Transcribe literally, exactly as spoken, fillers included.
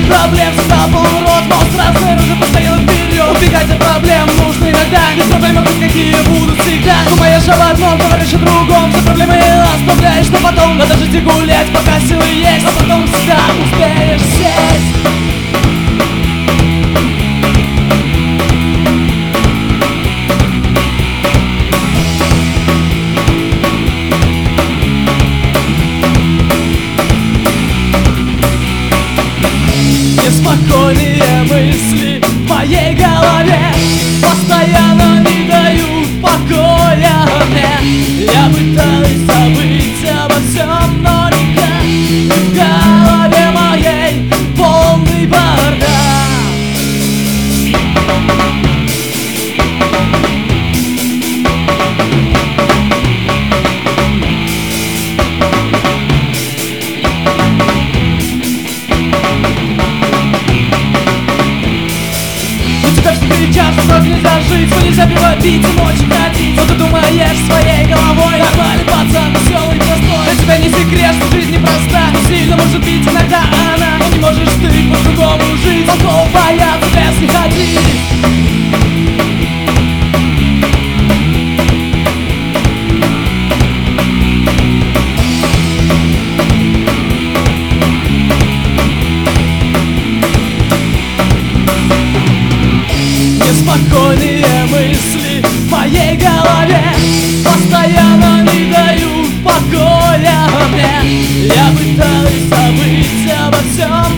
проблем создал полурот, но сразу уже постоял вперед. Убегать от проблем нужно иногда, ведь проблемы хоть какие будут всегда. Думаешь об одном, говоришь о другом, все проблемы оставляешь, но потом надо жить и гулять, пока силы есть, а потом всегда успеешь сесть. Неспокойные мысли в моей голове постоянно не дают покоя мне. Я пытаюсь забыть обо всем, но никак. В голове моей полный бардак. Кричат, что так нельзя жить, что нельзя пиво пить и ночью ходить. Но ты думаешь своей головой, нормальный пацан, веселый, простой. Для тебя не секрет, что жизнь непроста, но сильно может бить иногда она. Но не можешь ты по-другому жить, волков боятся в лес не ходить. Неспокойные мысли в моей голове постоянно не дают покоя мне. Я пытаюсь забыть обо всем,